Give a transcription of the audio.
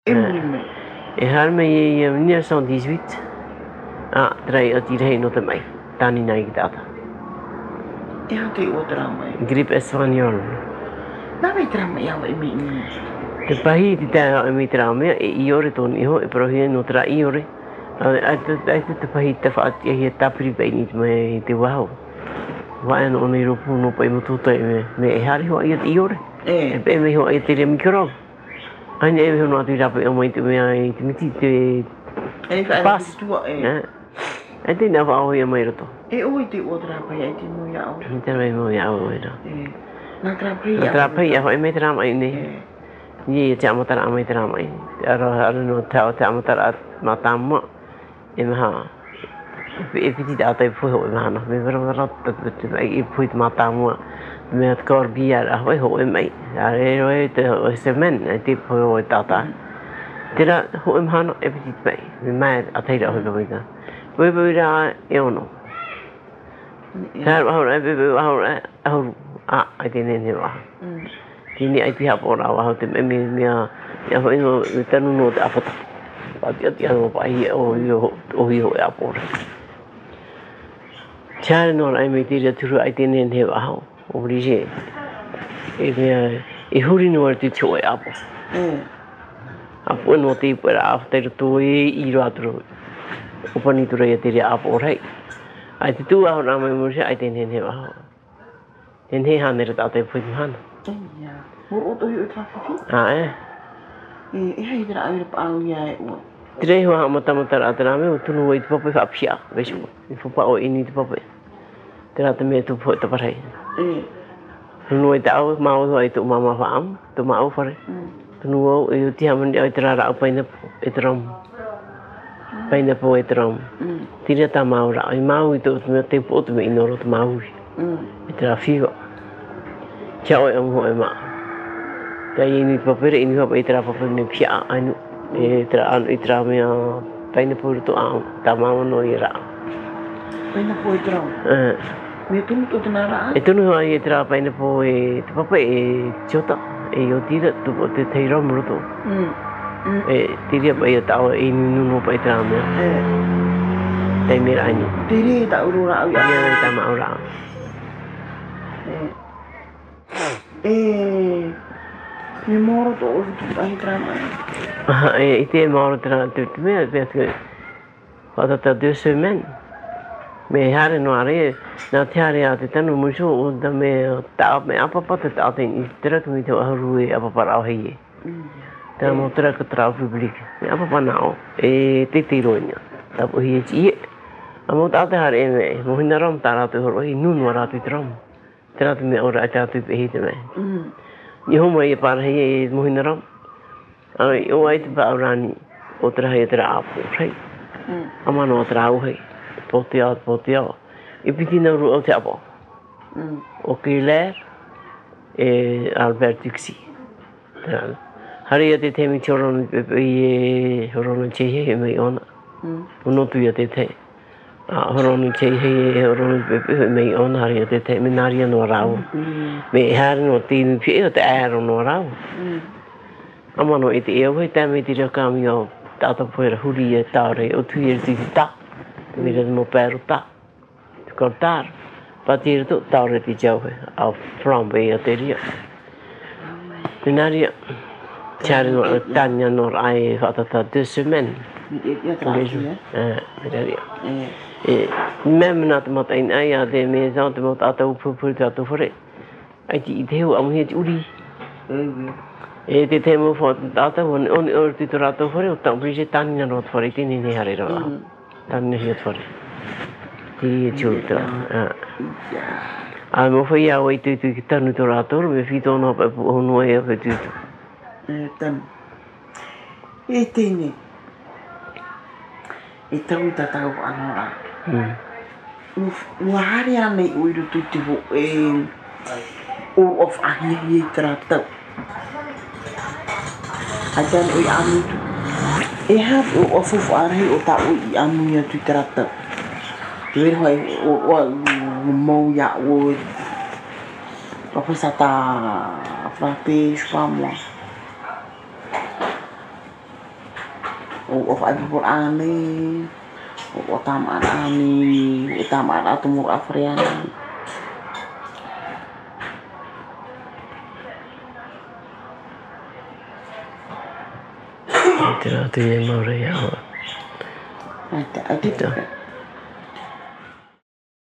Et Harme est 1918. Ah, trai tirei no também. Tani na igdata. E hau te o drama e. Gripe espanhol. Nā mai drama e hau e mi ni. Te pahi ti tā e mi trauma e iore ton iho e prohia no tra iore. Ai te pahi te whaati e hia tapiri pēni me te wahau. Wai no nei ropu no pai mututa me e hari hoa ia te iore. E pe me hoa ia te re mikoro. Aina e me hoa tu rapa e o mai te mea e te miti te pas. E te nā whao ia mai roto. E oi te o drapa ia te mo iau. Te mai mo iau e ra. Nā drapa ia. Nā drapa ia hoa e me te rama i nei. Ye te amatara mai te rama i. Ara no tau te amatara matama. E maha. E piti te atai puho e mahana. Me vera e pui te matama. Me te kaur bia a hoi ho e mai. A e roe te o se men. E te puho e tata. Tera ho e mahana e piti te mai. Me mai a teira hoi pawita. Pui ra e ono. Tara ahora e bebe ahora ahora. Ah, ai te nene waha. Tini ai piha pora waha te me mea. Ia hoi no tanu no te afata. Pati ati anu pahi o hiho e apora. Tiare no ai me tira turu ai te nene waha. O brige. E mea e huri no ar te tio e apo. Apo no te ipu era afta i roto e i roaturo. Upani tura ia te rea apo rei. Ai te tu ahora mai murse ai te nene waha. Nene hanera tātai pui mahana. Moro o tohi o trafiki? Ah, e? E hei tera awira pa au ia e ua. Tirei hoa matamatara atara me o tunu o i te papai whapia, vesu. I whapa o ini te papai. Tera te mea tu po te parei. Tunu o i te au, mao hoa i te umama whaam, tu mao whare. Tunu o i o tihamani au i te rara au paina e te ram. Paina po e te ram. Tira ta mao ra, i mao i te utumea te po utume inoro te maui. E te ra whigo. Kia oi amu e maa. Kia i ni papere, i ni hapa i te ra papere me pia ainu. E te ra anu i te ra mea paina po ruto au. Ta mama no i ra. Paina po e te rau? Me tunu to te nā ra? E tunu hoa i te ra paina po e te papa e tiota. E o tira tupo te teira muruto. E tiria pa i a tau e nuno pa i te ra mea. Tei mera ainu. Tere e ta uro ra au ia. Ia ta ma ura. Me moro to o tu pahi trama. I te moro tra te mea parce que whata ta 2 semaines. Me hare no are na te hare a te tanu muso o da me ta me apa te ta te i tera tu mi te aru e apa para o hei. Ta mo tera ka tra public. Me apa nao e te tironia. Ta po hi e amo ta te hare me mo hinaram tara te horo i nunu ara te tram. Tera tu me ora ta tu pe hi te me. I homo e para hei e mo hinaram. Ai o ai te paurani o tera hei tera apo rei. Amano o tera au hei. Potea. I piti na ru o te apo. O Keller e Albert Dixie. Hari a te temi te orona pepe i e orona chehe e mei ona. Unotu i a te te. Orona chehe e orona pepe e mei ona hari a te te. Me naria no rau. Me e hare no tini pia o te aero no rau. Amano i te eo hei tame te rakami o tata poera huri e taure o tui e titi ta. Mira mo pero ta. Cortar. Patir tu taure ti jau au from be a teria. Minaria. Chare no tanya no ai fata ta 2 semaines. Minaria. Même na te mata in ai a de me zante mo ata u pu ta to fore. Ai ti deu am he uri. E te temo fo ata on or ti to rato fore o ta brise tanya no fore ti ni hare ro. Tanya hi fore. Ti chuta. A mo foi a oi tu ki tanu to rato me fito no pa no e pe tu. Tan. E tene. E tau ta tau anora. Wahari a nei uiru tu te ho all of ahi trata. Adan oi anu tu. E ha o of ahi o ta oi anu ya tu trata. Tu hoi o mo ya o apa sata frappe spamwa. o fa por ani o tama ani o tama atu mur afriani Te rā te e maure ia. Ai te